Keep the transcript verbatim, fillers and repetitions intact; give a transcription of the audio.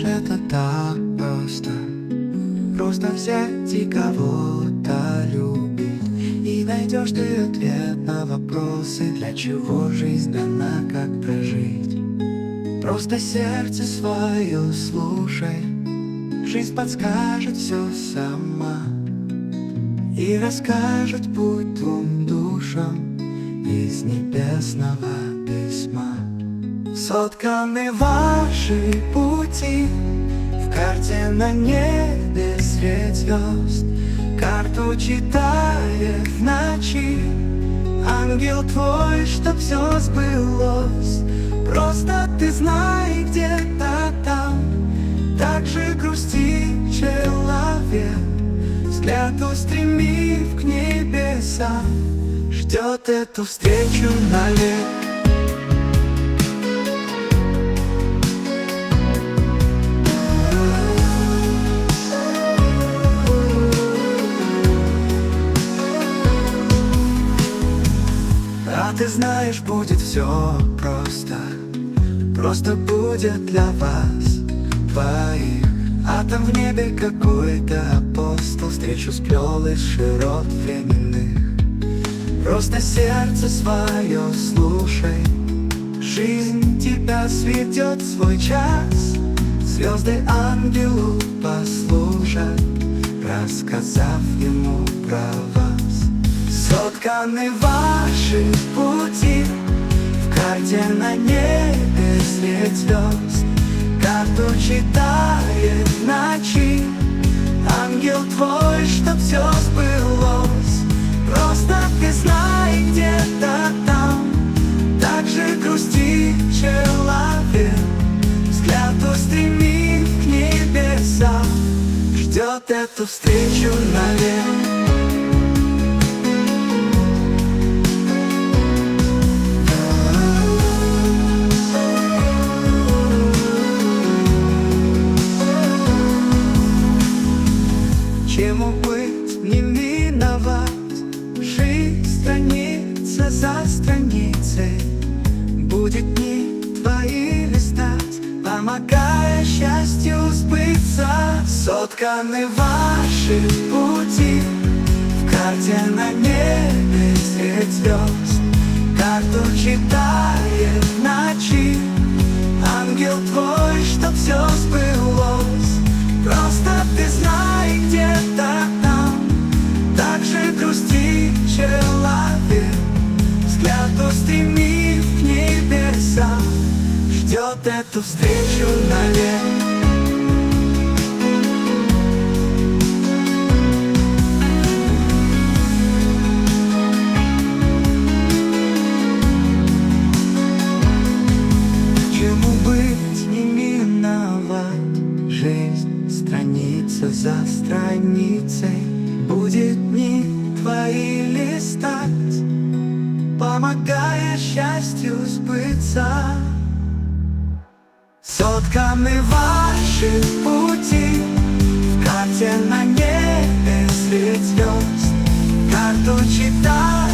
это так просто. Просто взять и кого-то любить, и найдешь ты ответ на вопросы, для чего жизнь дана, как прожить. Просто сердце свое слушай, жизнь подскажет все сама и расскажет путь двум душам из небесного письма. Сотканы ваши пути в карте на небе средь звезд. Карту читает в ночи ангел твой, чтоб все сбылось. Просто ты знай, где-то там так же грусти человек, взгляд устремив к небесам, ждет эту встречу навек. А ты знаешь, будет все просто, просто будет для вас двоих. А там в небе какой-то апостол встречу сплел из широт временных. Просто сердце свое слушай, жизнь тебя сведет свой час. Звезды ангелу послужат, рассказав ему про вас. Сотканы ваши пути в карте на небе средь звезд. Карту читает в ночи ангел твой, чтоб все сбылось. Просто ты знай, где-то там так же грусти человек, взгляд устремив к небесам, ждет эту встречу навек. Чему быть, не миновать, жизнь страница за страницей. Будет дни твои листать, помогая счастью сбыться. Сотканы ваши пути в карте на небе средь звезд. Карту читает в ночи ангел твой, чтоб все сбылось. Просто ты знай, где-то там так же грусти человек, взгляд устремив к небесам, ждет эту встречу навек. Чему быть, не миновать, жизнь страница за страницей. Будет дни твои листать, помогая счастью сбыться. Сотканы ваши пути в карте на небе средь звезд. Карту читай